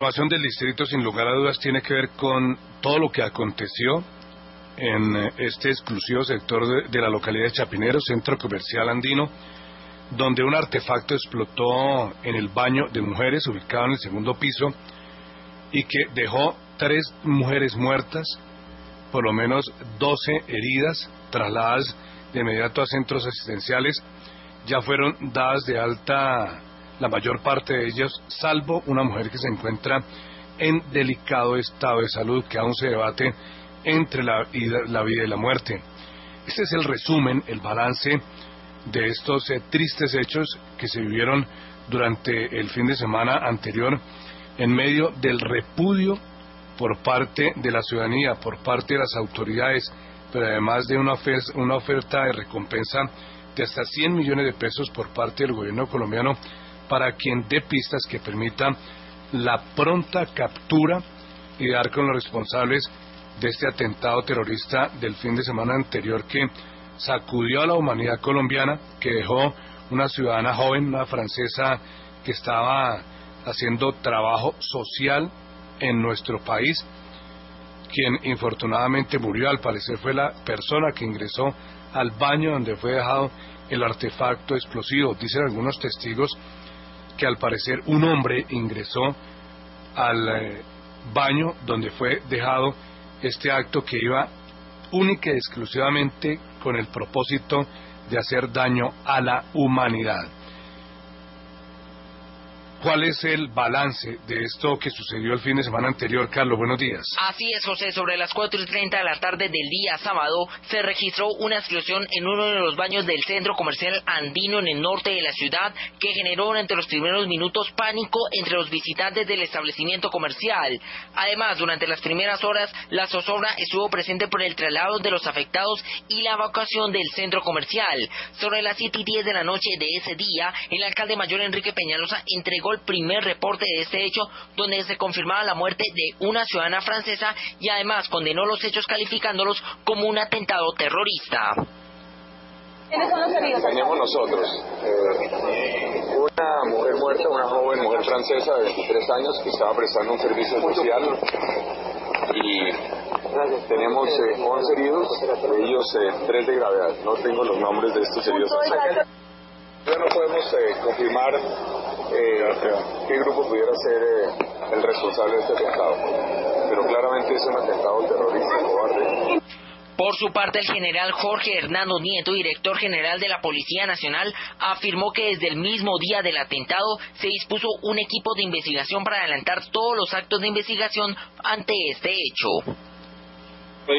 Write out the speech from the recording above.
La información del distrito, sin lugar a dudas, tiene que ver con todo lo que aconteció en este exclusivo sector de la localidad de Chapinero, centro comercial andino, donde un artefacto explotó en el baño de mujeres ubicado en el segundo piso y que dejó 3 mujeres muertas, por lo menos 12 heridas, trasladadas de inmediato a centros asistenciales. Ya fueron dadas de alta la mayor parte de ellas, salvo una mujer que se encuentra en delicado estado de salud, que aún se debate entre la vida y la muerte. Este es el resumen, el balance de estos tristes hechos que se vivieron durante el fin de semana anterior, en medio del repudio por parte de la ciudadanía, por parte de las autoridades, pero además de una oferta de recompensa de hasta 100 millones de pesos por parte del gobierno colombiano para quien dé pistas que permitan la pronta captura y dar con los responsables de este atentado terrorista del fin de semana anterior que sacudió a la humanidad colombiana, que dejó una ciudadana joven, una francesa que estaba haciendo trabajo social en nuestro país, quien infortunadamente murió. Al parecer fue la persona que ingresó al baño donde fue dejado el artefacto explosivo. Dicen algunos testigos que al parecer un hombre ingresó al baño donde fue dejado este acto, que iba única y exclusivamente con el propósito de hacer daño a la humanidad. ¿Cuál es el balance de esto que sucedió el fin de semana anterior, Carlos? Buenos días. Así es, José. Sobre las 4:30 de la tarde del día sábado se registró una explosión en uno de los baños del centro comercial andino en el norte de la ciudad, que generó durante los primeros minutos pánico entre los visitantes del establecimiento comercial. Además, durante las primeras horas, la zozobra estuvo presente por el traslado de los afectados y la evacuación del centro comercial. Sobre las 7:10 de la noche de ese día, el alcalde mayor Enrique Peñalosa entregó el primer reporte de este hecho, donde se confirmaba la muerte de una ciudadana francesa y además condenó los hechos calificándolos como un atentado terrorista. ¿Quiénes son los heridos? Teníamos nosotros una mujer muerta, una joven mujer francesa de 23 años que estaba prestando un servicio social, y tenemos 11 heridos, de ellos 3 de gravedad. No tengo los nombres de estos heridos. Ya no podemos confirmar qué grupo pudiera ser el responsable de este atentado, pero claramente es un atentado terrorista, cobarde. Por su parte, el general Jorge Hernando Nieto, director general de la Policía Nacional, afirmó que desde el mismo día del atentado se dispuso un equipo de investigación para adelantar todos los actos de investigación ante este hecho.